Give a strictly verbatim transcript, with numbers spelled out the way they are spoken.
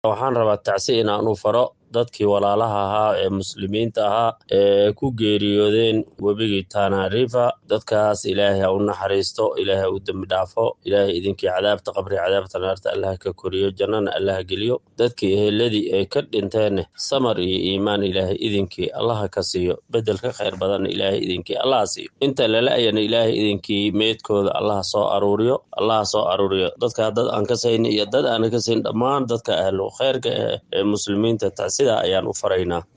waxaan rabaa tacsi inaan u faro dadkii walaalaha ahaa ee muslimiinta ahaa ee ku geeriyoodeen webigii Tana River. dadkaas ilaahay ha u naxariisto, ilaahay ha u dembi dhaafo, ilaahay idinkii cadaabta qabri cadaabta naarta allah ka koriyo, jannana allah geliyo. dadkii eheladii ay ka dhinteen samar iyo iimaan ilaahay idinkii allah ka siiyo, bedel ka khayr badan ilaahay idinkii allah siiyo. inta lala ayana ilaahay idinkii meedkooda allah soo aruuriyo, allah soo aruuriyo. dadka dad aan ka sayn iyo dad aan ka sayn dhammaan dadka ahlu khayrka ee muslimiinta tacsida ayaan u faraynaa.